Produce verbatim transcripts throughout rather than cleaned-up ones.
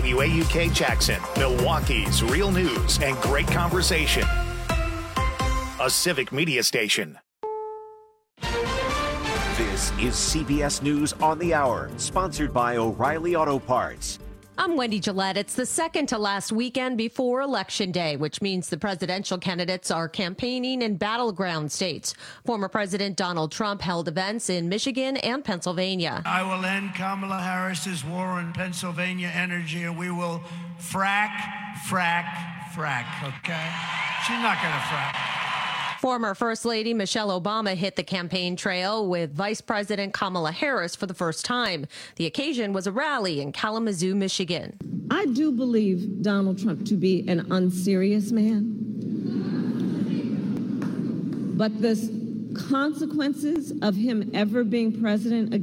W A U K Jackson, Milwaukee's real news and great conversation. A civic media station. This is C B S News on the Hour, sponsored by O'Reilly Auto Parts. I'm Wendy Gillette. It's the second to last weekend before Election Day, which means the presidential candidates are campaigning in battleground states. Former President Donald Trump held events in Michigan and Pennsylvania. I will end Kamala Harris's war on Pennsylvania energy, and we will frack, frack, frack, okay? She's not going to frack. Former First Lady Michelle Obama hit the campaign trail with Vice President Kamala Harris for the first time. The occasion was a rally in Kalamazoo, Michigan. I do believe Donald Trump to be an unserious man, but the consequences of him ever being president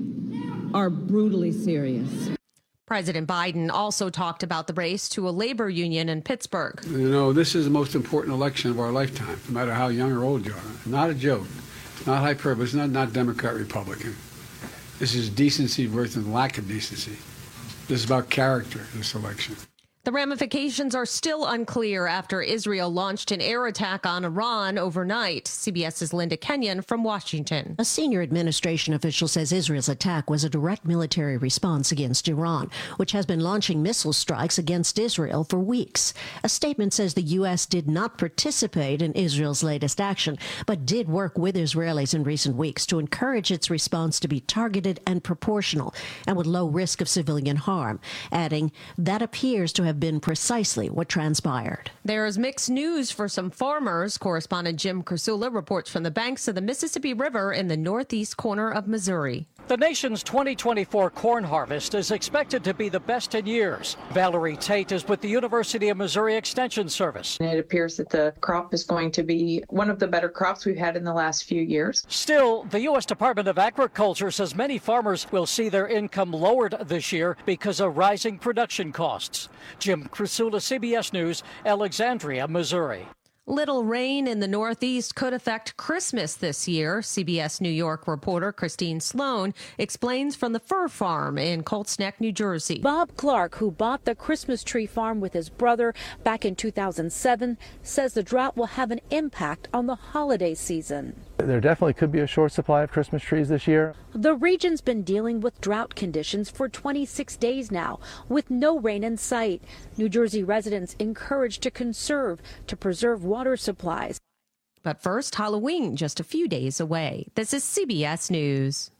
again are brutally serious. President Biden also talked about the race to a labor union in Pittsburgh. You know, this is the most important election of our lifetime, no matter how young or old you are. Not a joke. It's not hyperbole. It's not, not Democrat, Republican. This is decency versus lack of decency. This is about character, this election. The ramifications are still unclear after Israel launched an air attack on Iran overnight. CBS's Linda Kenyon from Washington. A senior administration official says Israel's attack was a direct military response against Iran, which has been launching missile strikes against Israel for weeks. A statement says the U S did not participate in Israel's latest action, but did work with Israelis in recent weeks to encourage its response to be targeted and proportional and with low risk of civilian harm, adding that appears to have been precisely what transpired. There's mixed news for some farmers. Correspondent Jim Krasula reports from the banks of the Mississippi River in the northeast corner of Missouri. The nation's twenty twenty-four corn harvest is expected to be the best in years. Valerie Tate is with the University of Missouri Extension Service. It appears that the crop is going to be one of the better crops we've had in the last few years. Still, the U S Department of Agriculture says many farmers will see their income lowered this year because of rising production costs. Jim Krasula, C B S News, Alexandria, Missouri. Little rain in the Northeast could affect Christmas this year. C B S New York reporter Christine Sloan explains from the Fur Farm in Colts Neck, New Jersey. Bob Clark, who bought the Christmas tree farm with his brother back in two thousand seven, says the drought will have an impact on the holiday season. There definitely could be a short supply of Christmas trees this year. The region's been dealing with drought conditions for twenty-six days now, with no rain in sight. New Jersey residents encouraged to conserve to preserve water supplies. But first, Halloween just a few days away. This is C B S News.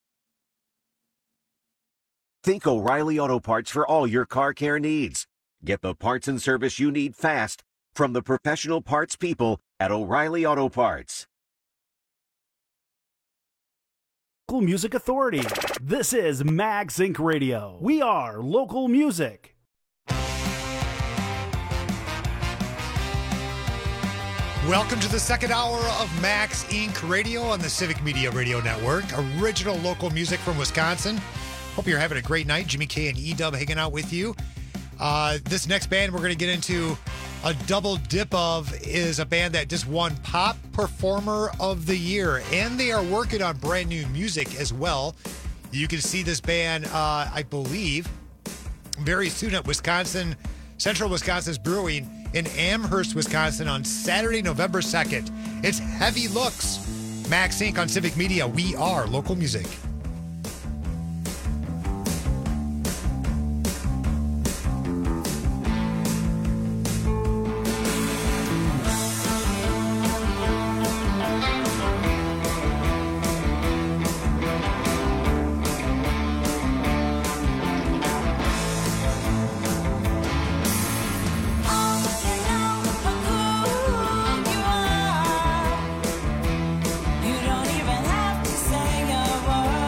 Think O'Reilly Auto Parts for all your car care needs. Get the parts and service you need fast from the professional parts people at O'Reilly Auto Parts. Local Music Authority. This is Mag Zinc Radio. We are local music. Welcome to the second hour of Max Incorporated. Radio on the Civic Media Radio Network. Original local music from Wisconsin. Hope you're having a great night. Jimmy K and E-Dub hanging out with you. Uh, this next band we're going to get into a double dip of is a band that just won Pop Performer of the Year, and they are working on brand new music as well. You can see this band, uh, I believe, very soon at Wisconsin, Central Wisconsin's Brewing in Amherst, Wisconsin on Saturday, November second. It's Heavy Looks. Max Inc on Civic Media. We are local music. You don't even have to say a word.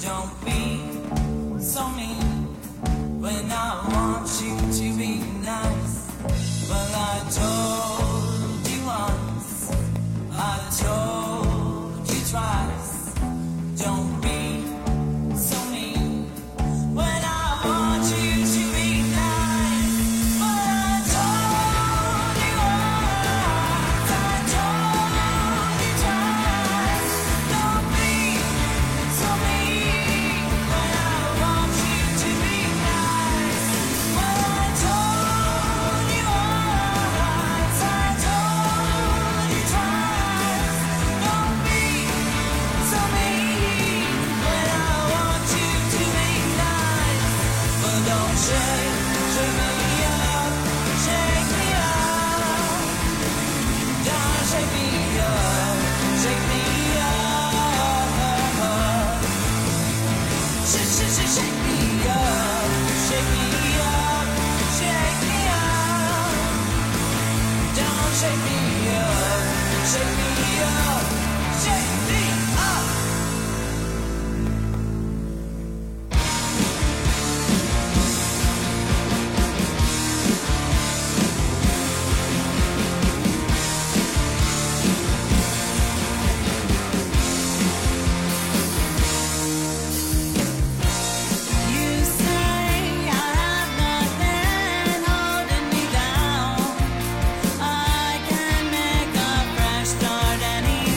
Don't be so mean when I want you to be nice. Well, I told you once, I told you twice. Don't be so mean when I want you to be nice. Well, I told you once, I told you twice. Don't be so mean when I want you to be nice. Well, I told you once, I told you twice. Don't be so mean when I want you to be nice. But don't shake, shake me up, shake me up. Don't shake me up, shake me up. Shake, shake, shake, shake me up, shake me up, shake me up. Don't shake me up, shake me up, shake me up. You say I have nothing holding me down. I can make a fresh start anytime.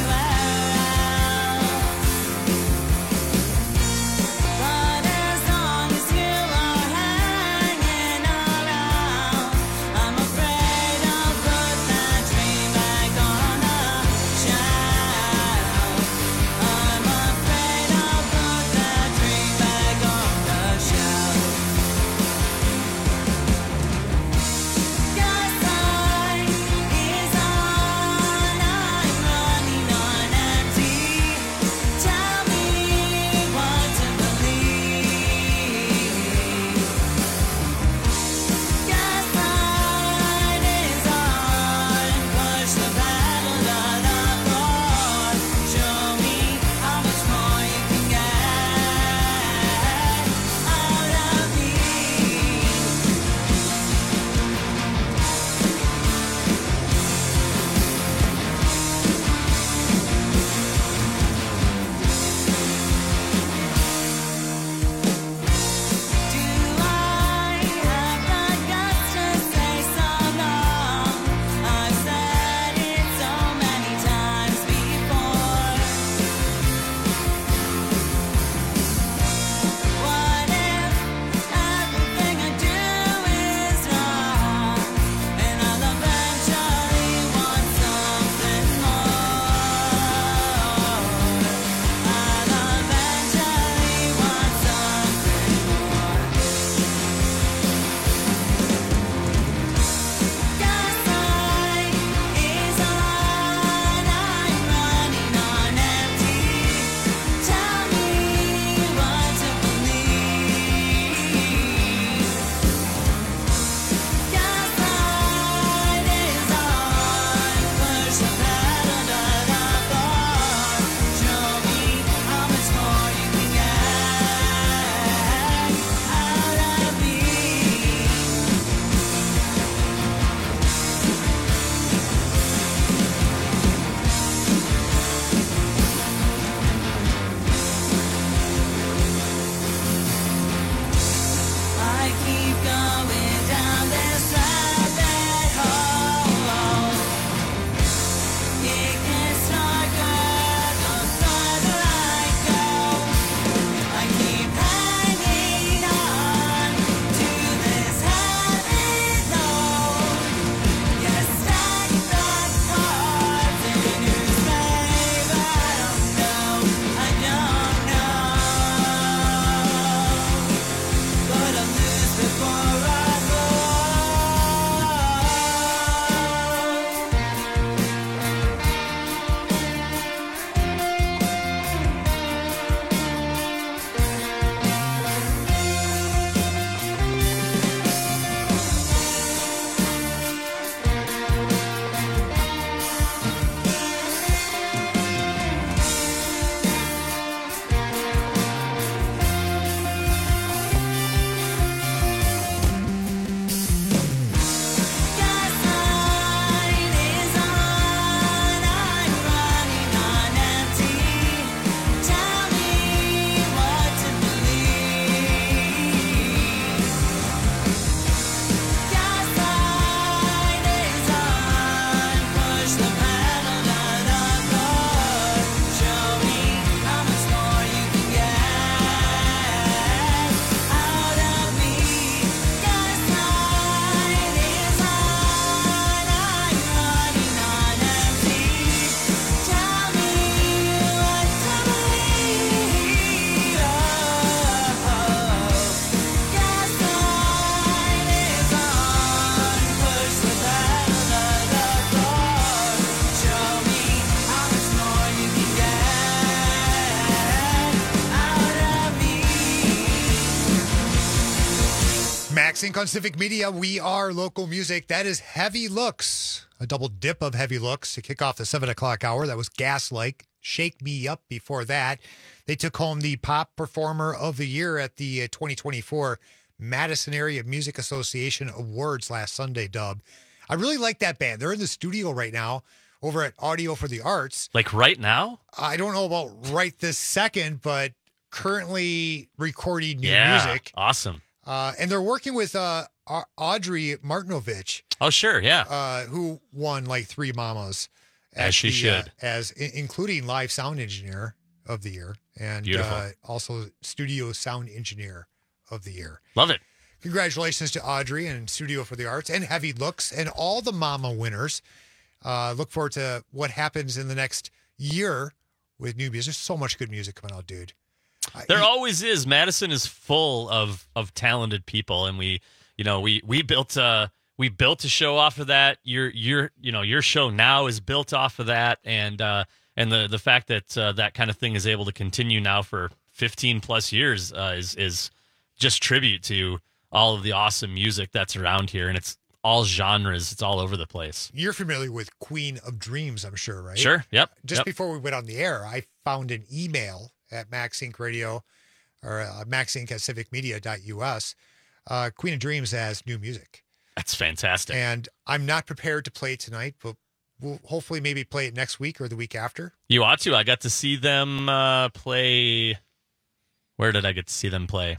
Max Inc on Civic Media. We are local music. That is Heavy Looks, a double dip of Heavy Looks to kick off the seven o'clock hour. That was Gaslight, Shake Me Up before that. They took home the Pop Performer of the Year at the twenty twenty-four Madison Area Music Association Awards last Sunday, Dub. I really like that band. They're in the studio right now over at Audio for the Arts. Like right now? I don't know about right this second, but currently recording new yeah, music. Awesome. Uh, and they're working with uh, Audrey Martinovich. Oh, sure, yeah. Uh, who won like three Mamas. As she the, should. Uh, as in, including Live Sound Engineer of the Year. And uh, also Studio Sound Engineer of the Year. Love it. Congratulations to Audrey and Studio for the Arts and Heavy Looks and all the Mama winners. Uh, look forward to what happens in the next year with new music. There's so much good music coming out, dude. There always is. Madison is full of of talented people, and we, you know, we we built uh we built a show off of that. Your your you know your show now is built off of that, and uh, and the the fact that uh, that kind of thing is able to continue now for fifteen plus years uh, is is just tribute to all of the awesome music that's around here, and it's all genres. It's all over the place. You're familiar with Queen of Dreams, I'm sure, right? Sure. Yep. Just yep. before we went on the air, I found an email at Max Inc Radio or uh, Max Inc at civic media dot U S. Uh, Queen of Dreams has new music. That's fantastic. And I'm not prepared to play it tonight, but we'll hopefully maybe play it next week or the week after. You ought to. I got to see them uh, play. Where did I get to see them play?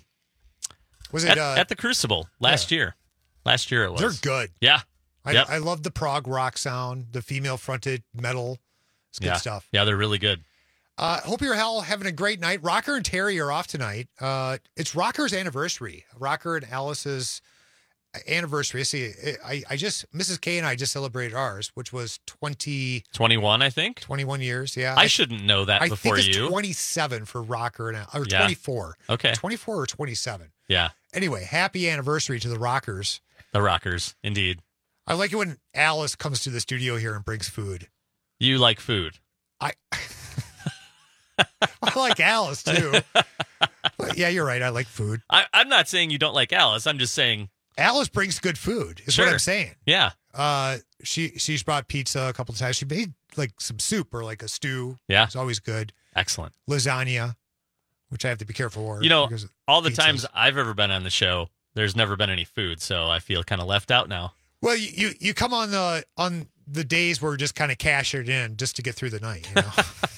Was it at, uh, at the Crucible last yeah. year? Last year it was. They're good. Yeah. I, yep. I love the prog rock sound, the female fronted metal. It's good yeah. stuff. Yeah, they're really good. Uh, hope you're all having a great night. Rocker and Terry are off tonight. Uh, it's Rocker's anniversary. Rocker and Alice's anniversary. See, I, I just, Missus K and I just celebrated ours, which was twenty twenty-one, I think. twenty-one years, yeah. I, I shouldn't know that I before think it's you. twenty-seven for Rocker and or yeah. twenty-four. Okay. twenty-four or twenty-seven. Yeah. Anyway, happy anniversary to the Rockers. The Rockers, indeed. I like it when Alice comes to the studio here and brings food. You like food. I I like Alice, too. But yeah, you're right. I like food. I, I'm not saying you don't like Alice. I'm just saying Alice brings good food, is sure. what I'm saying. Yeah. Uh, she She's brought pizza a couple of times. She made like some soup or like a stew. Yeah. It's always good. Excellent. Lasagna, which I have to be careful for. You know, all the pizzas. times I've ever been on the show, there's never been any food, so I feel kind of left out now. Well, you, you, you come on the on the days where we're just kind of cash it in just to get through the night, you know?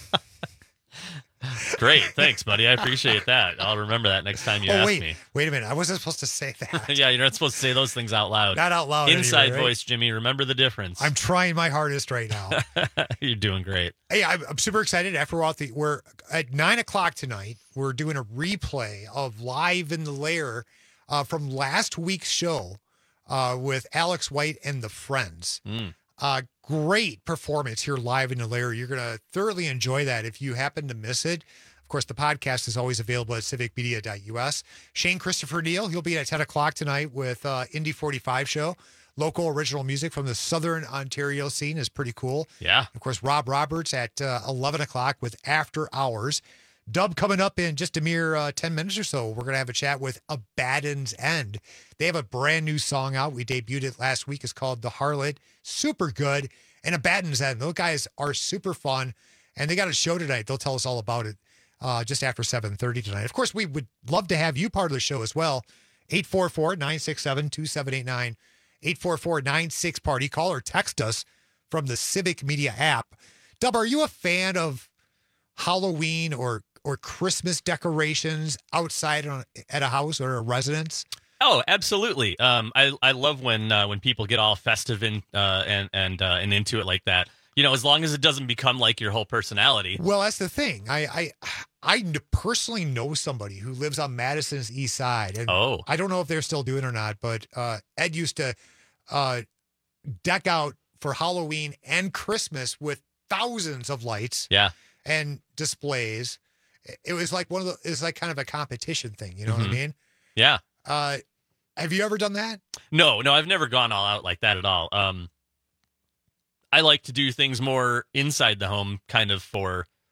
Great. Thanks, buddy. I appreciate that. I'll remember that next time you oh, ask wait, me. Wait a minute. I wasn't supposed to say that. Yeah, you're not supposed to say those things out loud. Not out loud. Inside anyway, right? voice, Jimmy. Remember the difference. I'm trying my hardest right now. You're doing great. Hey, I'm, I'm super excited. After we're, the, we're at nine o'clock tonight. We're doing a replay of Live in the Lair uh, from last week's show uh, with Alex White and the Friends. Mm. Uh, great performance here live in the Lair. You're going to thoroughly enjoy that if you happen to miss it. Of course, the podcast is always available at civic media dot U S. Shane Christopher Neal, he'll be at ten o'clock tonight with uh, Indy forty-five show. Local original music from the Southern Ontario scene is pretty cool. Yeah. Of course, Rob Roberts at uh, eleven o'clock with After Hours. Dub coming up in just a mere uh, ten minutes or so. We're going to have a chat with Abaddon's End. They have a brand new song out. We debuted it last week. It's called The Harlot. Super good. And Abaddon's End. Those guys are super fun. And they got a show tonight. They'll tell us all about it uh, just after seven thirty tonight. Of course, we would love to have you part of the show as well. eight four four, nine six seven, two seven eight nine. eight four four, nine six, party. Call or text us from the Civic Media app. Dub, are you a fan of Halloween or or Christmas decorations outside on, at a house or a residence? Oh, absolutely. Um, I I love when uh, when people get all festive and uh, and and uh, and into it like that. You know, as long as it doesn't become like your whole personality. Well, that's the thing. I I I personally know somebody who lives on Madison's east side, and oh. I don't know if they're still doing it or not. But uh, Ed used to uh, deck out for Halloween and Christmas with thousands of lights, yeah, and displays. It was like one of the. It's like kind of a competition thing. You know mm-hmm. what I mean? Yeah. Uh, have you ever done that? No, no, I've never gone all out like that at all. Um, I like to do things more inside the home, kind of for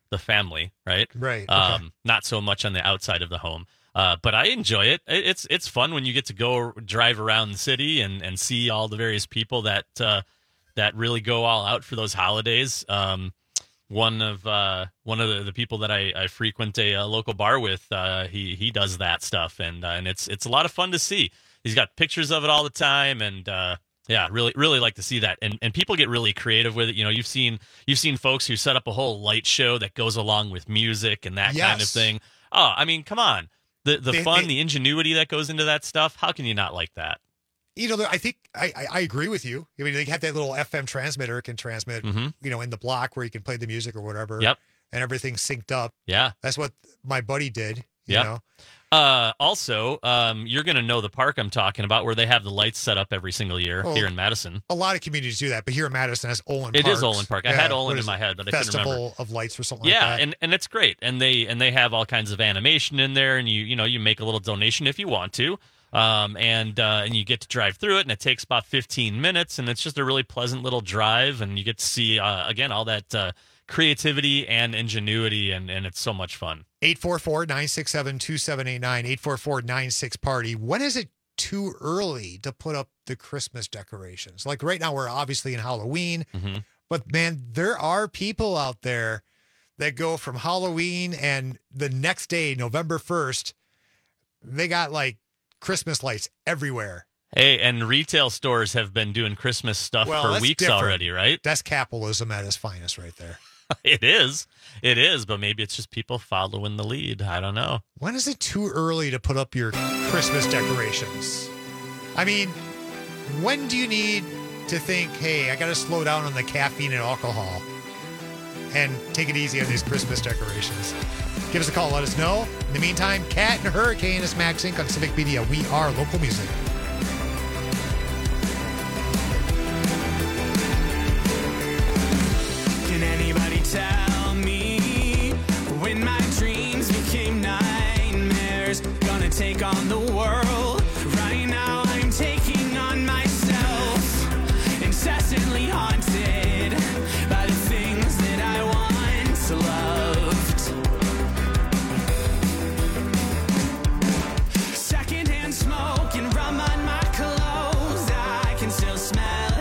the family, right? Right. Um, okay. Not so much on the outside of the home. Uh, but I enjoy it. It's it's fun when you get to go drive around the city and, and see all the various people that uh, that really go all out for those holidays. Um, one of uh, one of the, the people that I, I frequent a, a local bar with, uh, he he does that stuff, and uh, and it's it's a lot of fun to see. He's got pictures of it all the time, and uh, yeah, really really like to see that. And and people get really creative with it. You know, you've seen you've seen folks who set up a whole light show that goes along with music and that Yes. kind of thing. Oh, I mean, come on. The the They- fun, they- the ingenuity that goes into that stuff. How can you not like that? You know, I think I, I, I agree with you. I mean, they have that little F M transmitter it can transmit, Mhm. you know, in the block where you can play the music or whatever. Yep. And everything's synced up. Yeah. That's what my buddy did. You Yeah. know? Uh, also, um, you're going to know the park I'm talking about, where they have the lights set up every single year Oh, here in Madison. A lot of communities do that, but here in Madison, that's Olin It Park. is Olin Park. I had Olin in my head, but I couldn't Festival remember. of Lights or something Yeah, like that. and, and it's great, and they and they have all kinds of animation in there, and you you know you make a little donation if you want to, um, and uh, and you get to drive through it, and it takes about fifteen minutes, and it's just a really pleasant little drive, and you get to see uh, again all that uh, creativity and ingenuity, and and it's so much fun. eight four four, nine six seven, two seven eight nine, eight four four, nine six party. When is it too early to put up the Christmas decorations? Like right now, we're obviously in Halloween, Mhm. but man, there are people out there that go from Halloween and the next day, November first, they got like Christmas lights everywhere. Hey, and retail stores have been doing Christmas stuff Well, for that's weeks different. already, right? That's capitalism at its finest right there. It is. It is, but maybe it's just people following the lead. I don't know. When is it too early to put up your Christmas decorations? I mean, when do you need to think, hey, I got to slow down on the caffeine and alcohol and take it easy on these Christmas decorations? Give us a call. Let us know. In the meantime, Cat and Hurricane is Max Incorporated on Civic Media. We are local music. Can anybody tell me when my dreams became nightmares? Gonna take on the world. Right now I'm taking on myself. Incessantly haunted by the things that I once loved. Secondhand smoke and rum on my clothes. I can still smell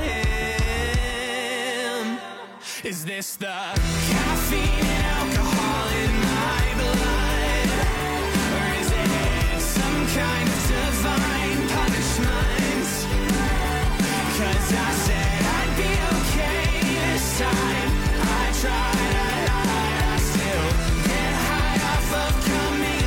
him. Is this the caffeine and alcohol in my blood? Or is it some kind of divine punishment? 'Cause I said I'd be okay this time. I tried, I lied, I still get high off of coming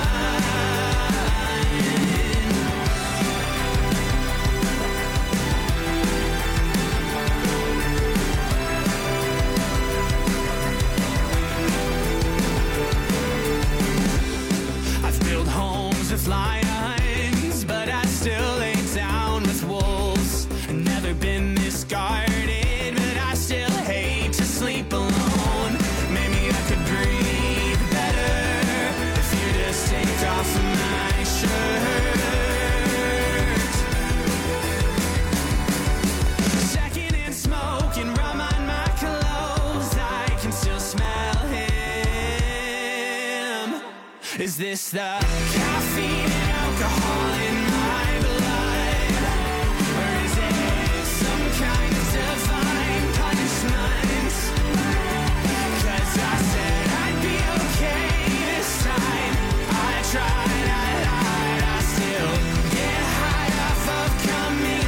I've built homes with lions, but I still lay down with wolves. I've never been this guarded, but I still hate to sleep alone. Maybe I could breathe better if you just take off my shirt. Secondhand smoke and rum on my clothes. I can still smell him. Is this the caffeine and alcohol in my blood? Or is it some kind of divine punishment? 'Cause I said I'd be okay this time. I tried, I lied, I still get high off of coming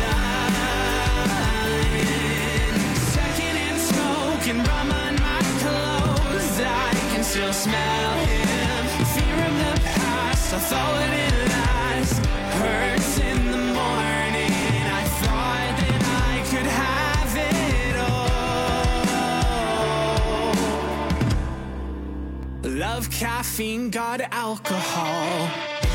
undone. Secondhand smoke and rum on my clothes. I can still smell him. Fear of the past, I thought it last. Hurts in the morning. I thought that I could have it all. Love caffeine, got alcohol.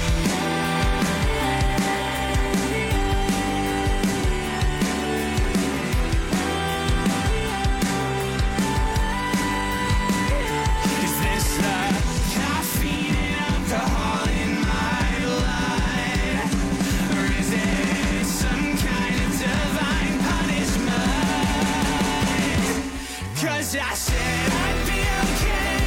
Is this the caffeine and alcohol in my blood? Or is it some kind of divine punishment? 'Cause I said I'd be okay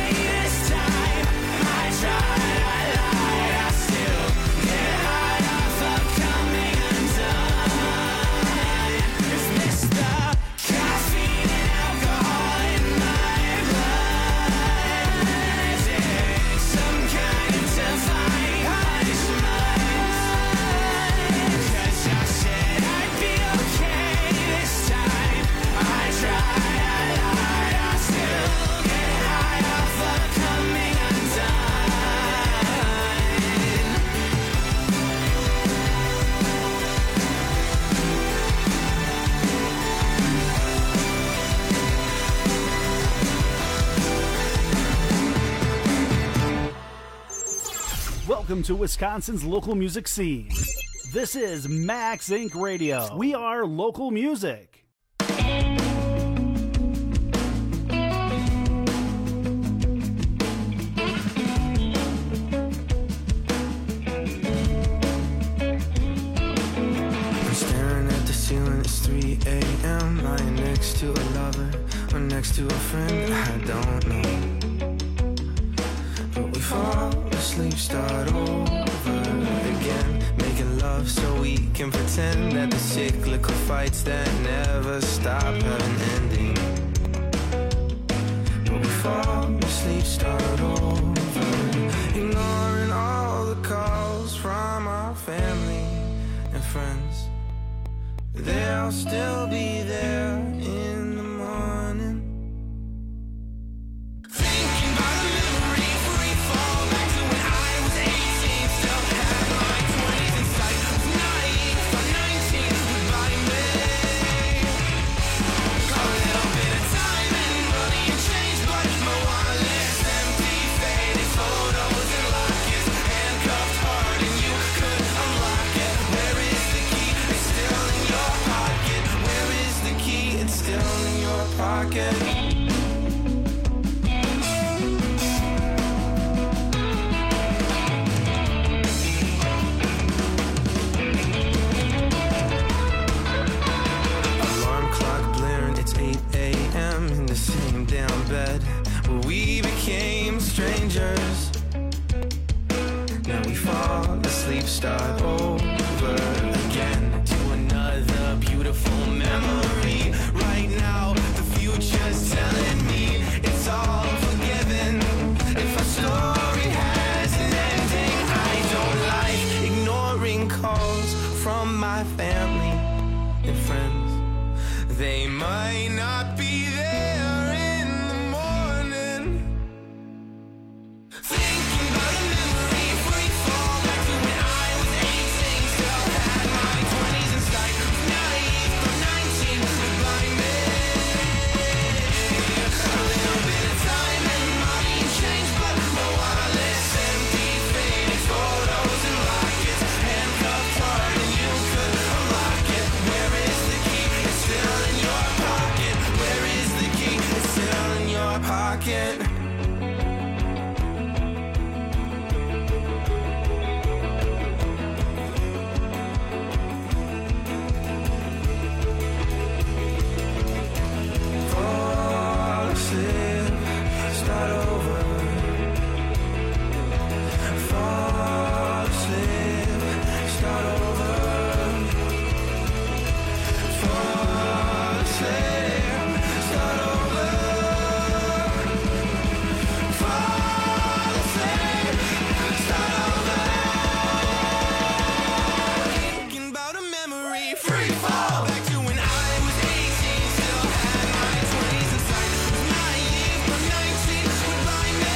Welcome to Wisconsin's local music scene. This is Max Incorporated. Radio. We are local music. It's three a.m. lying next to a lover or next to a friend, I don't know. But we fall asleep, start over again, making love so we can pretend that the cyclical fights that never stop have an ending. But we fall asleep, start over, ignoring all the calls from our family and friends. They'll still be there in the morning. Thinking about a memory, free fall back to when I was eighteen. Still had my twenties in sight. Was naive for nineteen, goodbye me. Got a little bit of time and money and change, but my wallet's empty. Faded photos and lockets, handcuffed hard and you could unlock it. Where is the key? It's still in your pocket. Where is the key? It's still in your pocket. Alarm clock blaring, it's eight a.m. in the same damn bed where we became strangers. Now we fall asleep, start over again to another beautiful memory. Right now, the future's telling me it's all forgiven. If our story has an ending, I don't like ignoring calls from my family and friends. They might not be there in the morning. Thinking about a memory, free fall back to when I was eighteen. Still had my twenties in sight. Naive for nineteen, goodbye me. A little bit of time and money and change, but my wallet's empty. Faded photos and lockets, handcuffed hard and you could unlock it. Where is the key? It's still in your pocket. Where is the key? It's still in your pocket. Fall asleep, start over. Fall asleep, start over. Fall asleep, start over. Fall asleep, start over. Thinking about a memory, free fall back to when I was eighteen. Still had my twenties in sight. Was naive for nineteen, goodbye me.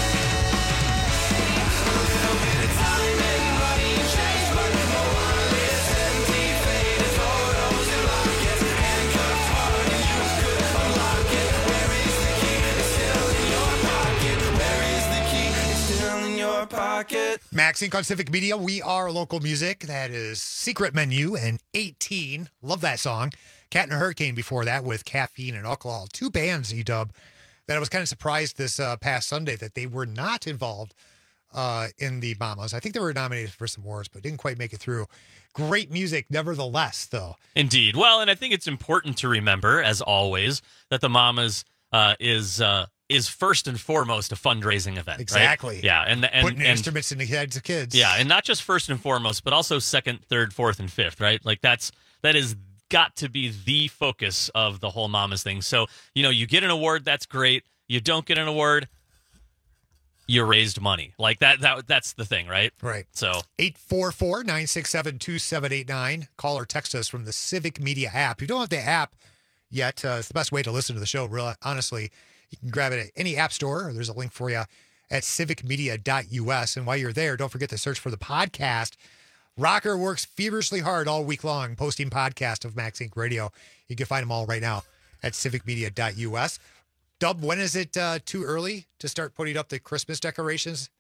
A little bit of time and money and change, but my wallet's empty. Faded photos and lockets, handcuffed hard and you could unlock it. Where is the key? It's still in your pocket. Where is the key? It's still in your pocket. Max Inc on Civic Media. We are local music. That is Secret Menu and eighteen. Love that song. Cat and a Hurricane before that with Caffeine and Alcohol. Two bands, E-Dub, that I was kind of surprised this uh, past Sunday that they were not involved uh, in the Mamas. I think they were nominated for some awards, but didn't quite make it through. Great music, nevertheless, though. Indeed. Well, and I think it's important to remember, as always, that the Mamas uh, is uh, is first and foremost a fundraising event. right? Exactly. Yeah, and and, Putting and instruments in the heads of kids. yeah, and not just first and foremost, but also second, third, fourth, and fifth. Right? Like that's that is got to be the focus of the whole Mamas thing. So you know, you get an award, that's great. You don't get an award, you raised money. Like that. That that's the thing, right? Right. So eight four four, nine six seven, two seven eight nine. Call or text us from the Civic Media app. If you don't have the app yet, uh, it's the best way to listen to the show, really, honestly. You can grab it at any app store, or there's a link for you at civic media dot u s. And while you're there, don't forget to search for the podcast. Rocker works feverishly hard all week long posting podcasts of Max Inc Radio. You can find them all right now at civic media dot u s. Dub, when is it uh, too early to start putting up the Christmas decorations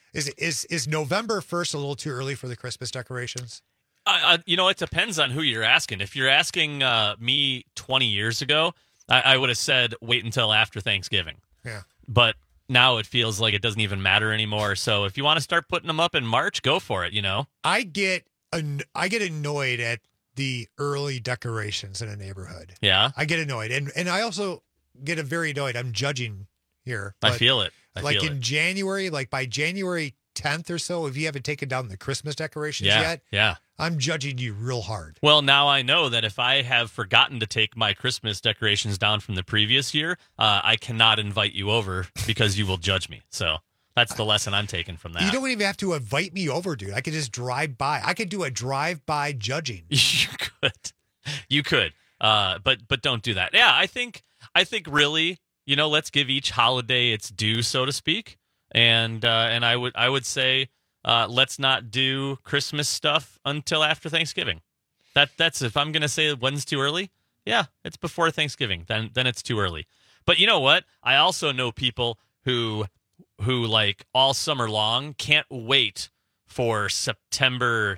Is is is November first a little too early for the Christmas decorations? Uh, you know, it depends on who you're asking. If you're asking uh, me twenty years ago, I, I would have said wait until after Thanksgiving. Yeah. But now it feels like it doesn't even matter anymore. So if you want to start putting them up in March, go for it, you know? I get an- I get annoyed at the early decorations in a neighborhood. Yeah. I get annoyed. And and I also get a very annoyed. I'm judging here. I feel it. I like feel in it. January, like by January tenth or so, if you haven't taken down the Christmas decorations Yeah, yet, yeah. I'm judging you real hard. Well, now I know that if I have forgotten to take my Christmas decorations down from the previous year, uh, I cannot invite you over because you will judge me. So that's the lesson I'm taking from that. You don't even have to invite me over, dude. I could just drive by. I could do a drive-by judging. You could. You could. Uh, but but don't do that. Yeah, I think I think really, you know, let's give each holiday its due, so to speak. And uh, and I would I would say uh, let's not do Christmas stuff until after Thanksgiving. That that's if I'm gonna say when's too early. Yeah, it's before Thanksgiving. Then then it's too early. But you know what? I also know people who who like all summer long can't wait for September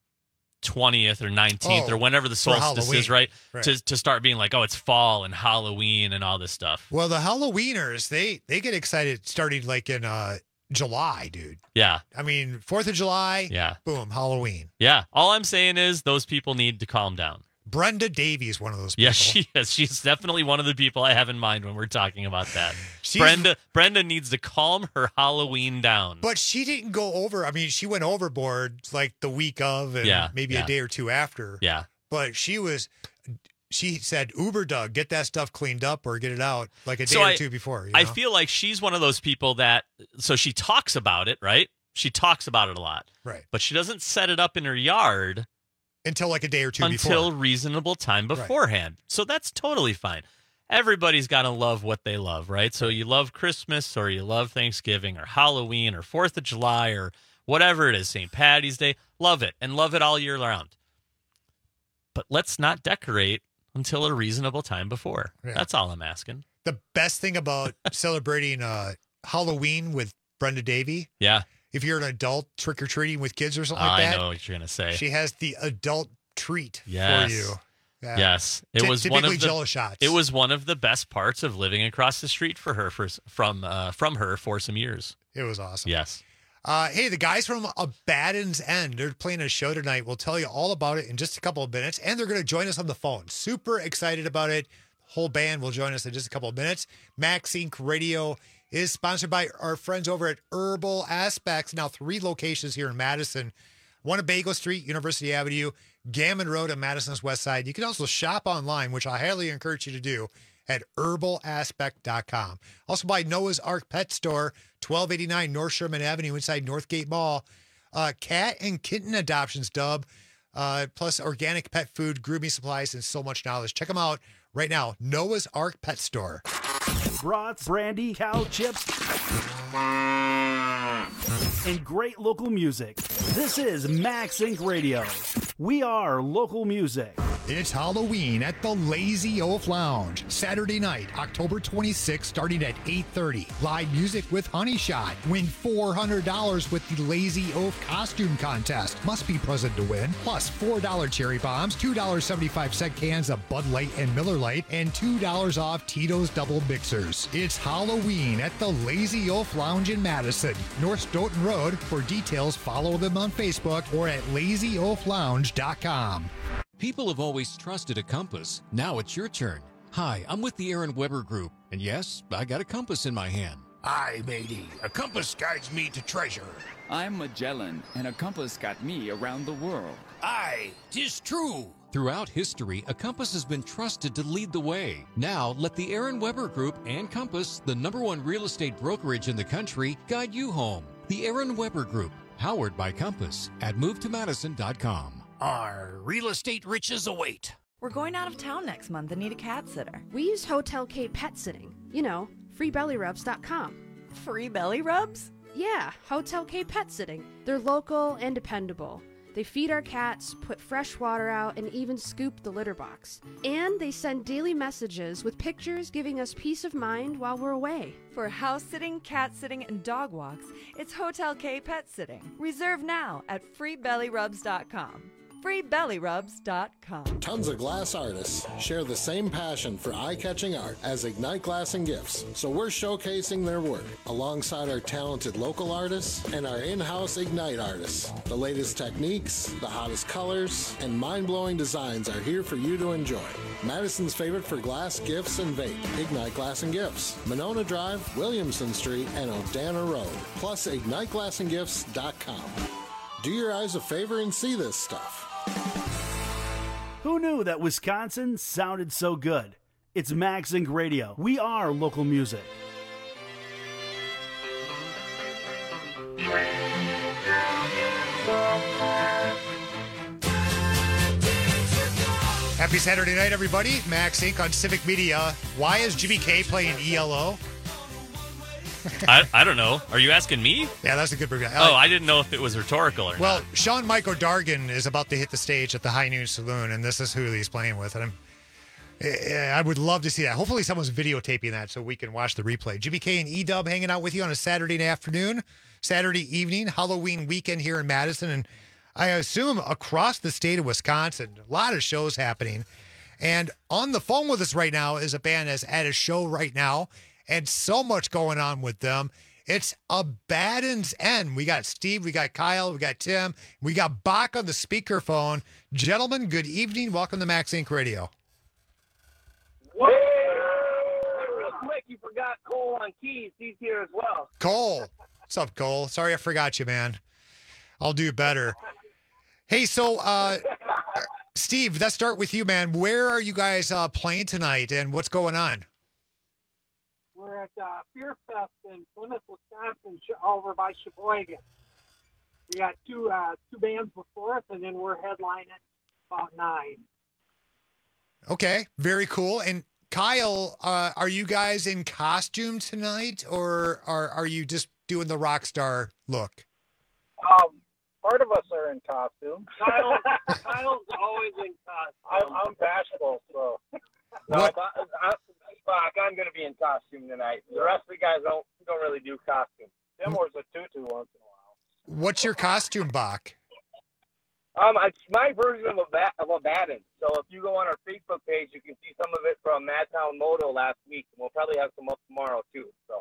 twentieth or nineteenth Oh, or whenever the for solstice Halloween. is, right? Right. To to start being like, oh, it's fall and Halloween and all this stuff. Well, the Halloweeners, they they get excited starting like in uh, July, dude. Yeah. I mean, fourth of July, Yeah. boom, Halloween. Yeah. All I'm saying is those people need to calm down. Brenda Davies, one of those people. Yes, she is. She's definitely one of the people I have in mind when we're talking about that. She's- Brenda Brenda needs to calm her Halloween down. But she didn't go over. I mean, she went overboard like the week of and Yeah, maybe yeah. a day or two after. Yeah. But she was, she said, Uber Doug, get that stuff cleaned up or get it out like a day So or I- two before. You I know? feel like she's one of those people that, so she talks about it, right? She talks about it a lot. Right. But she doesn't set it up in her yard until like a day or two until before. reasonable time beforehand. So that's totally fine. Everybody's got to love what they love, right? So you love Christmas or you love Thanksgiving or Halloween or fourth of July or whatever it is, Saint Patty's Day. Love it and love it all year round. But let's not decorate until a reasonable time before. Yeah. That's all I'm asking. The best thing about celebrating uh, Halloween with Brenda Davy, Yeah. if you're an adult trick or treating with kids or something I like that, know what you're going to say. she has the adult treat Yes. for you. Yeah. Yes, it Ty- was one typically of the Jello shots. It was one of the best parts of living across the street for her for from uh, from her for some years. It was awesome. Yes. Uh, hey, the guys from Abaddon's End, they're playing a show tonight. We'll tell you all about it in just a couple of minutes, and they're going to join us on the phone. Super excited about it. The whole band will join us in just a couple of minutes. Max Incorporated. Radio is sponsored by our friends over at Herbal Aspects. Now, three locations here in Madison. One at Bagel Street, University Avenue, Gammon Road on Madison's west side. You can also shop online, which I highly encourage you to do, at herbal aspect dot com. Also by Noah's Ark Pet Store, twelve eighty-nine North Sherman Avenue inside Northgate Mall. Uh, cat and kitten adoptions, Dub, uh, plus organic pet food, grooming supplies, and so much knowledge. Check them out right now. Noah's Ark Pet Store. Brats, brandy, cow chips, and great local music. This is Max Incorporated. Radio. We are local music. It's Halloween at the Lazy Oaf Lounge. Saturday night, October twenty-sixth, starting at eight thirty. Live music with Honey Shot. Win four hundred dollars with the Lazy Oaf costume contest. Must be present to win. Plus four dollars cherry bombs, two dollars and seventy-five cents cans of Bud Light and Miller Lite, and two dollars off Tito's Double Mixers. It's Halloween at the Lazy Oaf Lounge in Madison. North Stoughton Road. For details, follow them on Facebook or at lazy oaf lounge dot com. People have always trusted a compass. Now it's your turn. Hi, I'm with the Aaron Weber Group, and yes, I got a compass in my hand. Aye, matey. A compass guides me to treasure. I'm Magellan, and a compass got me around the world. Aye, 'tis true. Throughout history, a compass has been trusted to lead the way. Now, let the Aaron Weber Group and Compass, the number one real estate brokerage in the country, guide you home. The Aaron Weber Group, powered by Compass, at move to madison dot com. Our real estate riches await. We're going out of town next month and need a cat sitter. We use Hotel K Pet Sitting. You know, free belly rubs dot com. Free belly rubs? Yeah, Hotel K Pet Sitting. They're local and dependable. They feed our cats, put fresh water out, and even scoop the litter box. And they send daily messages with pictures giving us peace of mind while we're away. For house sitting, cat sitting, and dog walks, it's Hotel K Pet Sitting. Reserve now at free belly rubs dot com. free belly rubs dot com. Tons of glass artists share the same passion for eye-catching art as Ignite Glass and Gifts, so we're showcasing their work alongside our talented local artists and our in-house Ignite artists. The latest techniques, the hottest colors, and mind-blowing designs are here for you to enjoy. Madison's favorite for glass, gifts, and vape, Ignite Glass and Gifts, Monona Drive, Williamson Street, and Odana Road, plus ignite glass and gifts dot com. Do your eyes a favor and see this stuff. Who knew that Wisconsin sounded so good? It's Max Inc Radio. We are local music. Happy Saturday night, everybody. Max Incorporated on Civic Media. Why is Jimmy K playing E L O? I, I don't know. Are you asking me? Yeah, that's a good review. Oh, I didn't know if it was rhetorical or well, not. Well, Sean Michael Dargan is about to hit the stage at the High Noon Saloon, and this is who he's playing with. And I'm, I would love to see that. Hopefully someone's videotaping that so we can watch the replay. Jimmy K and E-Dub hanging out with you on a Saturday afternoon, Saturday evening, Halloween weekend here in Madison, and I assume across the state of Wisconsin. A lot of shows happening. And on the phone with us right now is a band that's at a show right now, and so much going on with them. It's Abaddon's End. We got Steve, we got Kyle, we got Tim, we got Bach on the speakerphone. Gentlemen, good evening. Welcome to Max Incorporated Radio. Whoa! Real quick, you forgot Cole on keys. He's here as well. Cole. What's up, Cole? Sorry I forgot you, man. I'll do better. Hey, so, uh, Steve, let's start with you, man. Where are you guys uh, playing tonight, and what's going on? We're at uh, Fear Fest in Plymouth, Wisconsin, over by Sheboygan. We got two uh, two bands before us, and then we're headlining about nine. Okay, very cool. And Kyle, uh, are you guys in costume tonight, or are are you just doing the rock star look? Um, part of us are in costume. Kyle, Kyle's always in costume. I'm, I'm bashful, so. No, I, I, Fuck, I'm going to be in costume tonight. The rest of the guys don't don't really do costume. Tim wears a tutu once in a while. What's your costume, Bach? Um, it's my version of a of Abaddon. So if you go on our Facebook page, you can see some of it from Madtown Moto last week, and we'll probably have some up tomorrow too. So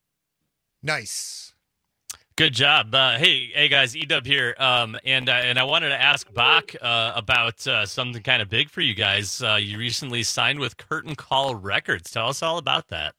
nice. Good job. Uh, hey, hey guys, E-Dub here, um, and uh, and I wanted to ask Bach uh, about uh, something kind of big for you guys. Uh, you recently signed with Curtain Call Records. Tell us all about that.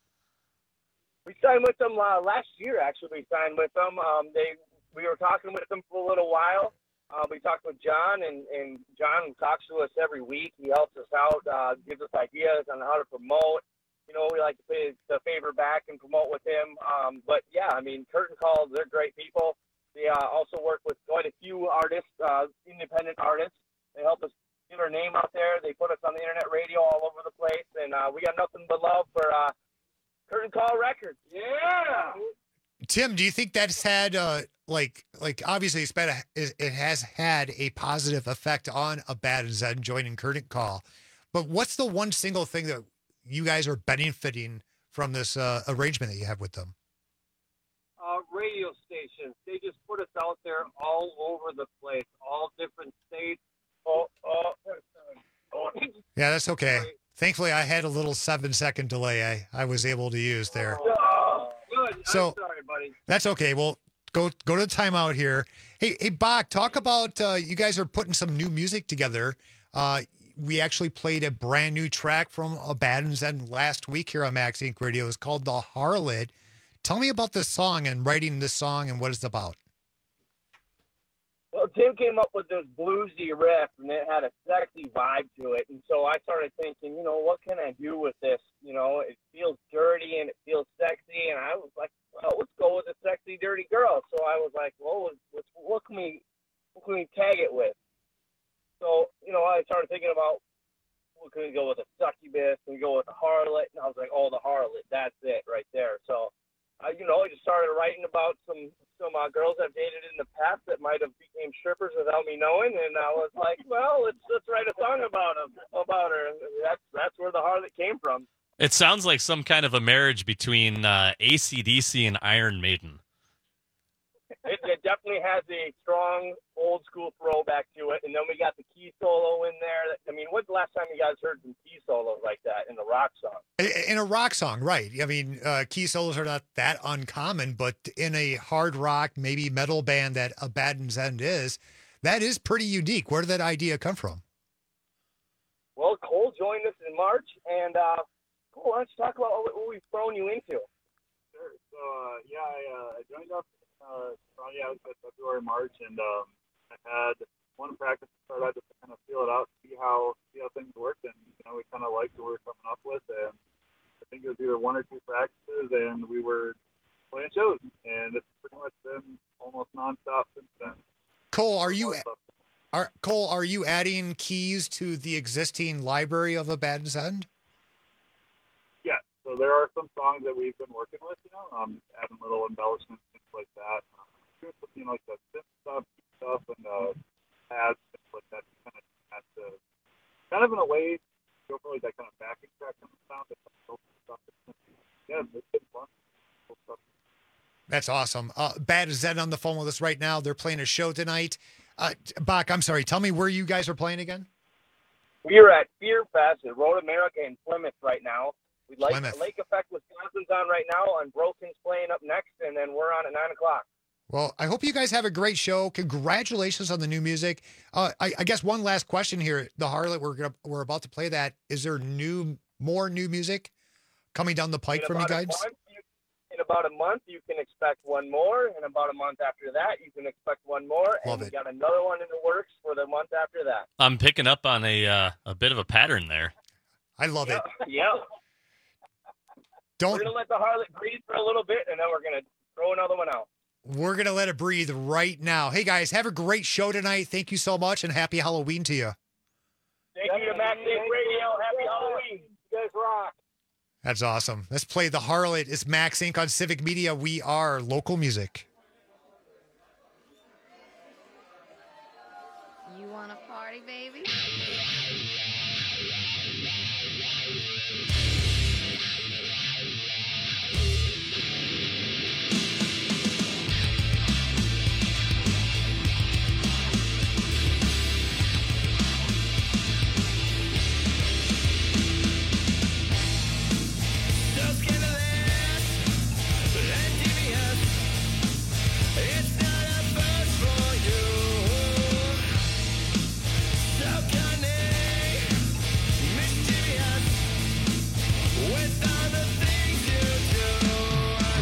We signed with them uh, last year. Actually, we signed with them. Um, they we were talking with them for a little while. Uh, we talked with John, and, and John talks to us every week. He helps us out, uh, gives us ideas on how to promote. You know, we like to pay the favor back and promote with him. Um, but, yeah, I mean, Curtain Call, they're great people. They uh, also work with quite a few artists, uh, independent artists. They help us get our name out there. They put us on the internet radio all over the place. And uh, we got nothing but love for uh, Curtain Call Records. Yeah! Tim, do you think that's had, uh, like, like obviously it's been a, it has had a positive effect on Abaddon's End joining Curtain Call. But what's the one single thing that you guys are benefiting from this uh, arrangement that you have with them? Uh, radio stations. They just put us out there all over the place, all different states. Oh, oh, oh. Yeah, that's okay. Sorry. Thankfully, I had a little seven-second delay I, I was able to use there. Oh, good. So, I'm sorry, buddy. That's okay. Well, go go to the timeout here. Hey, hey, Bach, talk about uh, you guys are putting some new music together. Uh, we actually played a brand new track from Abaddon's End last week here on Max Incorporated Radio. It's called The Harlot. Tell me about this song and writing this song and what it's about. Well, Tim came up with this bluesy riff, and it had a sexy vibe to it. And so I started thinking, you know, what can I do with this? You know, it feels dirty and it feels sexy. And I was like, well, let's go with a sexy, dirty girl. So I was like, well, let's, what can we, what can we tag it with? So, you know, I started thinking about, well, can we go with a succubus? Can we go with a harlot? And I was like, oh, the harlot, that's it right there. So uh, you know, I just started writing about some some uh, girls I've dated in the past that might have became strippers without me knowing, and I was like, well, let's let's write a song about them, about her. And that's that's where the harlot came from. It sounds like some kind of a marriage between uh, A C D C and Iron Maiden. It, it definitely has a strong old school throwback to it, and then we got the key solo in there. I mean, when's the last time you guys heard some key solos like that in a rock song? In a rock song, right. I mean, uh, key solos are not that uncommon, but in a hard rock, maybe metal band that Abaddon's End is, that is pretty unique. Where did that idea come from? Well, Cole joined us in March, and uh, Cole, why don't you talk about what, what we've thrown you into? Sure. So, uh, yeah, I, uh, I joined up uh, around yeah, February, March, and um, I had one practice to start out just to kind of feel it out, see how see how things worked, and you know we kind of liked what we were coming up with, and I think it was either one or two practices, and we were playing shows, and it's pretty much been almost nonstop since then. Cole, are you are Cole? Are you adding keys to the existing library of Abaddon's End? Yeah. So there are some songs that we've been working with, you know, um, adding little embellishments, things like that. Um, doing some, you know, like the synth stuff, stuff, and uh, pads, things like that. Kind of has to, kind of in a way, go for like that kind of backing track kind of sound. That kind of stuff. Yeah, it's been fun. Cool stuff. That's awesome. Uh, Bad Zen on the phone with us right now. They're playing a show tonight. Uh, Bach, I'm sorry. Tell me where you guys are playing again. We are at Fear Fest at Road America in Plymouth right now. We'd like Plymouth. Lake Effect, Wisconsin's on right now, and Broken's playing up next, and then we're on at nine o'clock. Well, I hope you guys have a great show. Congratulations on the new music. Uh, I, I guess one last question here. The Harlot, we're gonna, we're about to play that. Is there new, more new music coming down the pike In from you about a guys? month, you- In about a month, you can expect one more, and about a month after that, you can expect one more, Love and we it. got another one in the works for the month after that. I'm picking up on a uh, a bit of a pattern there. I love it. Yeah. Don't- We're gonna let the harlot breathe for a little bit, and then we're gonna throw another one out. We're going to let it breathe right now. Hey, guys, have a great show tonight. Thank you so much, and happy Halloween to you. Thank you to Max Inc Radio. Happy Halloween. You guys rock. That's awesome. Let's play The Harlot. It's Max Incorporated on Civic Media. We are local music. You want to party, baby? It's not a first for you. Mischievous with all the things you do.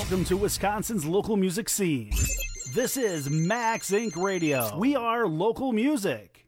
Welcome to Wisconsin's local music scene. This is Max Incorporated. Radio. We are local music.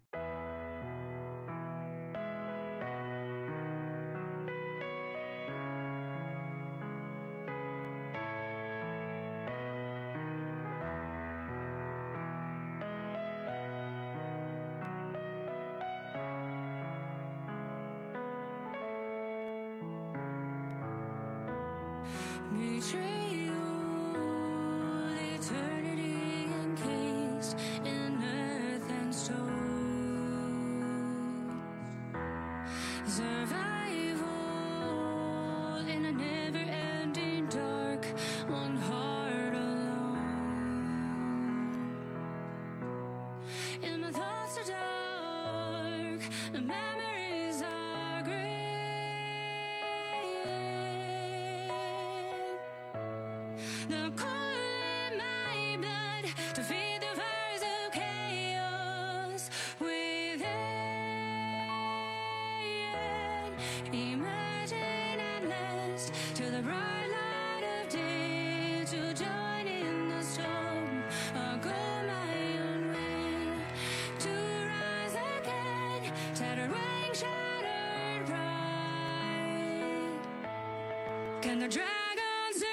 Can the dragons sing?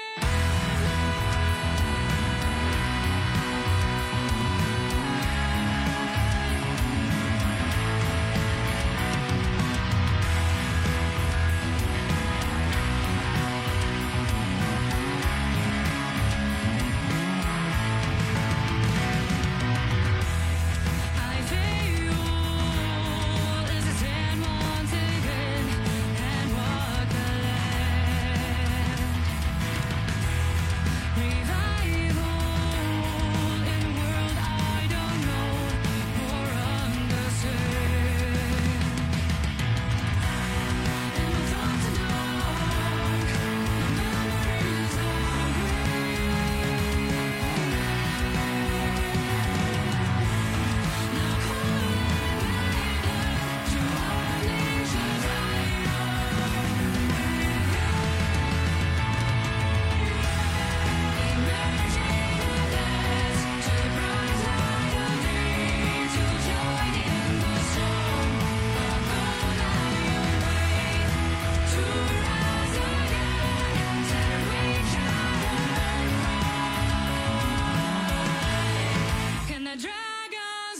I feel as the sand once again and walk the land. Revival in a world I don't know or understand. And my thoughts are dark, my memories are grey. Now calling to all nations Can the dragons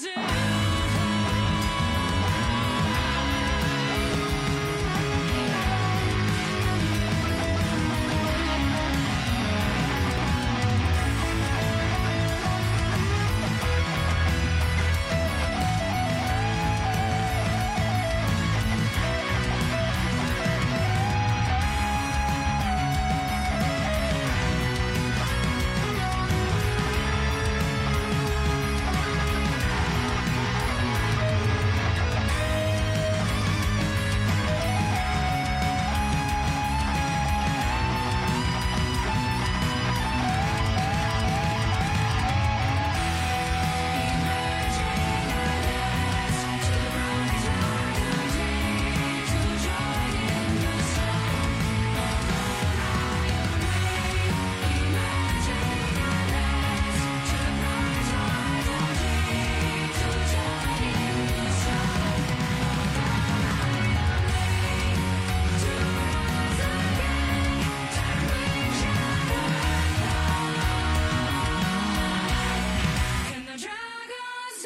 Can the dragons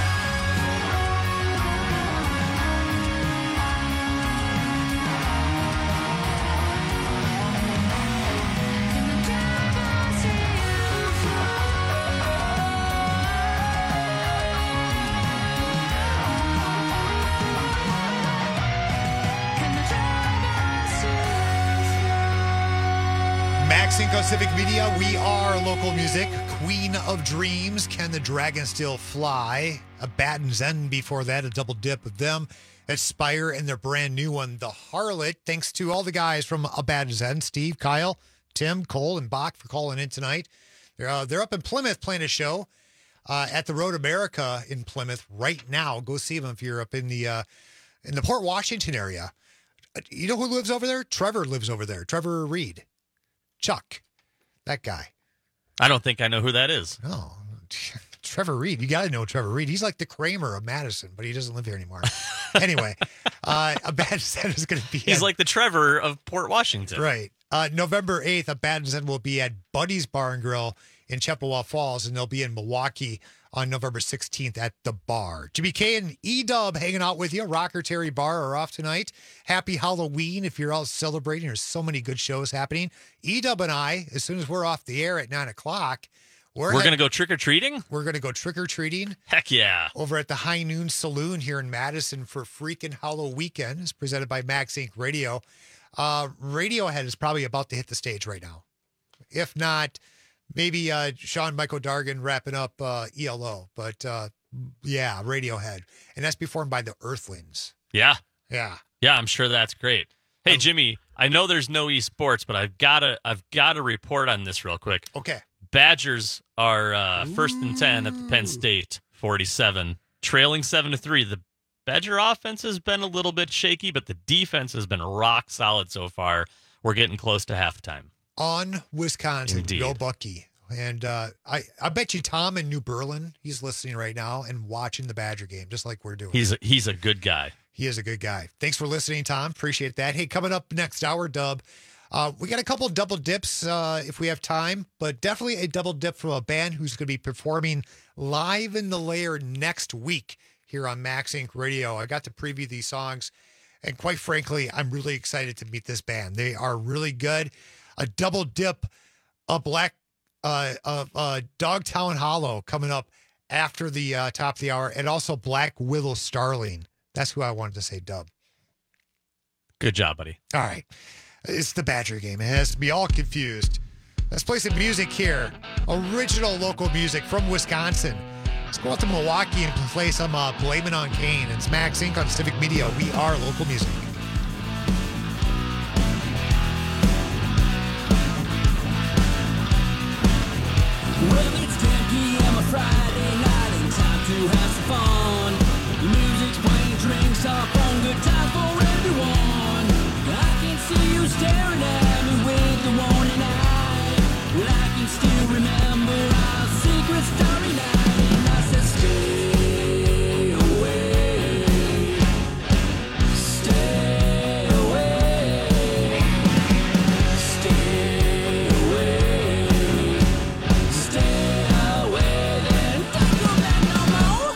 Max Inco Civic Media, we are local music. Queen of Dreams, Can the Dragon Still Fly? A Bat and Zen before that, a double dip of them. Aspire and their brand new one, The Harlot. Thanks to all the guys from A Bat and Zen, Steve, Kyle, Tim, Cole, and Bach for calling in tonight. They're, uh, they're up in Plymouth playing a show uh, at the Road America in Plymouth right now. Go see them if you're up in the uh, in the Port Washington area. You know who lives over there? Trevor lives over there. Trevor Reed. Chuck. That guy. I don't think I know who that is. No. Trevor Reed. You got to know Trevor Reed. He's like the Kramer of Madison, but he doesn't live here anymore. Anyway, uh, a bad descent is going to be. He's at, like the Trevor of Port Washington. Right. Uh, November eighth, a bad descent will be at Buddy's Bar and Grill in Chippewa Falls, and they'll be in Milwaukee on November sixteenth at the bar. Jimmy K and E-Dub hanging out with you. Rocker Terry Bar are off tonight. Happy Halloween if you're all celebrating. There's so many good shows happening. E-Dub and I, as soon as we're off the air at nine o'clock, We're, we're going to go trick-or-treating? We're going to go trick-or-treating. Heck yeah. Over at the High Noon Saloon here in Madison for freaking Halloween weekend. It's presented by Max Inc Radio. Uh, Radiohead is probably about to hit the stage right now. If not, maybe uh, Sean Michael Dargan wrapping up uh, E L O. But uh, yeah, Radiohead. And that's performed by the Earthlings. Yeah. Yeah. Yeah, I'm sure that's great. Hey, Jimmy, I know there's no esports, but I've got to I've got to report on this real quick. Okay. Badgers are uh, first and ten at the Penn State forty-seven, trailing seven to three. The Badger offense has been a little bit shaky, but the defense has been rock solid so far. We're getting close to halftime. On Wisconsin, Indeed. Go Bucky. And uh, I, I bet you Tom in New Berlin, he's listening right now and watching the Badger game, just like we're doing. He's a, he's a good guy. He is a good guy. Thanks for listening, Tom. Appreciate that. Hey, coming up next hour, Dub, uh, we got a couple of double dips uh, if we have time, but definitely a double dip from a band who's going to be performing live in the Lair next week here on Max Inc Radio. I got to preview these songs, and quite frankly, I'm really excited to meet this band. They are really good. A double dip, a black, uh, uh, uh, Dogtown Hollow coming up after the uh, top of the hour, and also Black Willow Starling. That's who I wanted to say, Dub. Good job, buddy. All right. It's the Badger game. It has to be all confused. Let's play some music here. Original local music from Wisconsin. Let's go out to Milwaukee and play some uh, Blame It on Kane. It's Max Inc on Civic Media. We are local music. Well, it's ten p.m. a Friday night and time to have some fun. The music's playing, drinks are fun, good time for everyone. I can see you staring at me with the warning eye. Well, I can still remember our secret starry night, and I said, stay away, stay away, stay away, stay away, then don't come back no more.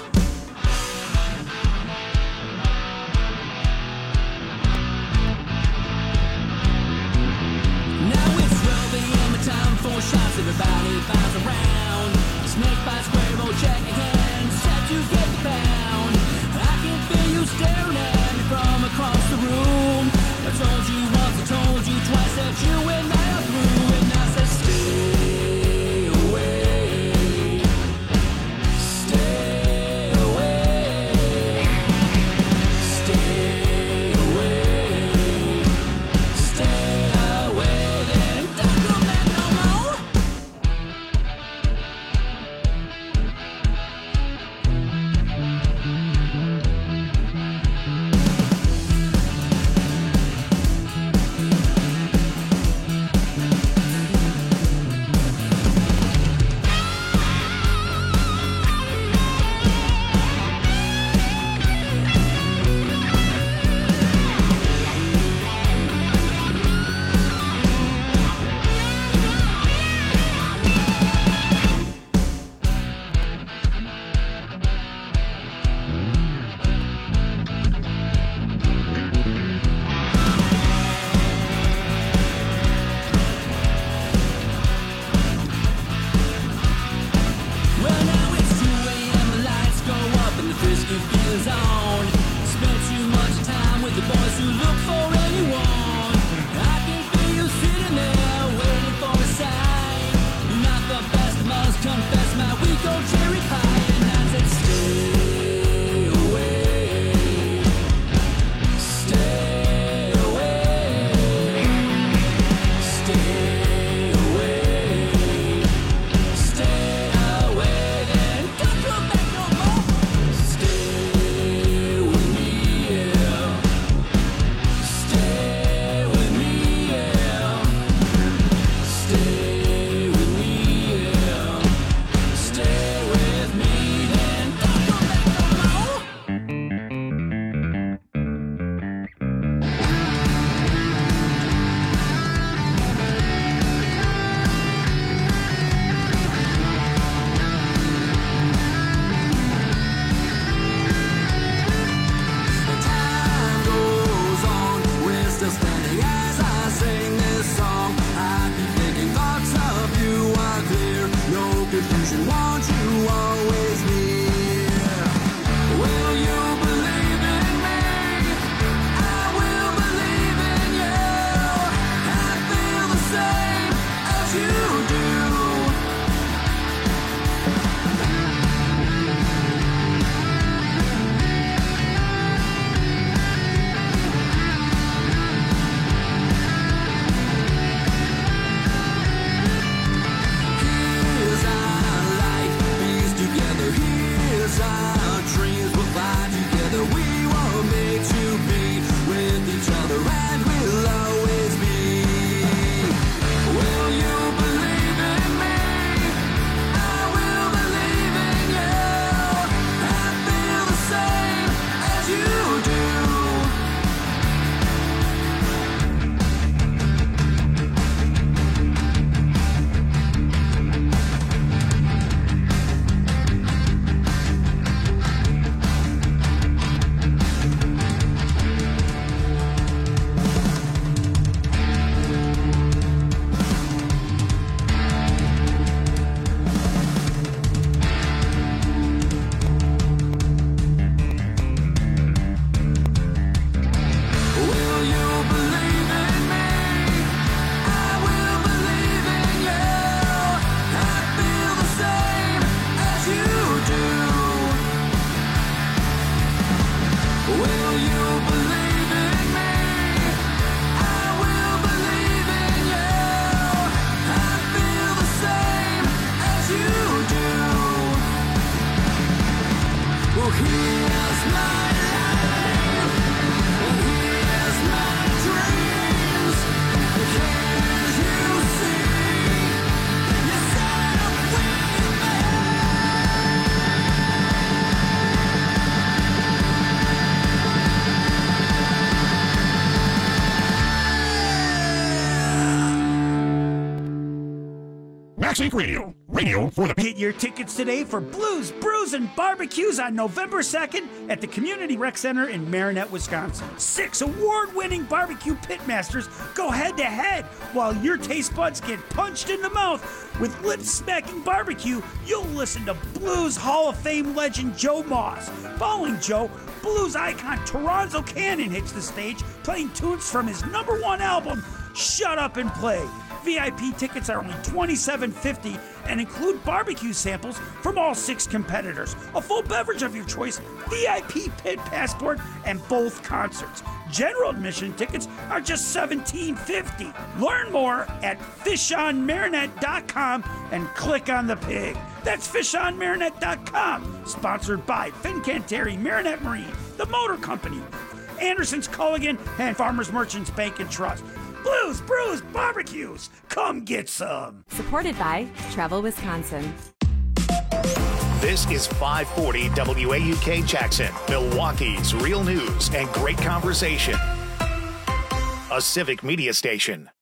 Max Inc Radio. Radio for the people. Get your tickets today for Blues, Brews, and Barbecues on November second at the Community Rec Center in Marinette, Wisconsin. Six award-winning barbecue pitmasters go head-to-head while your taste buds get punched in the mouth. With lip-smacking barbecue, you'll listen to Blues Hall of Fame legend Joe Moss. Following Joe, blues icon Toronzo Cannon hits the stage, playing tunes from his number one album, Shut Up and Play. V I P tickets are only twenty-seven fifty and include barbecue samples from all six competitors, a full beverage of your choice, V I P pit passport, and both concerts. General admission tickets are just seventeen fifty. Learn more at fish on marinette dot com and click on the pig. That's fish on marinette dot com. Sponsored by Fincantieri Marinette Marine, the Motor Company, Anderson's Culligan, and Farmers Merchants Bank and Trust. Blues, Brews, Barbecues. Come get some. Supported by Travel Wisconsin. This is five forty W A U K Jackson, Milwaukee's real news and great conversation. A Civic Media Station.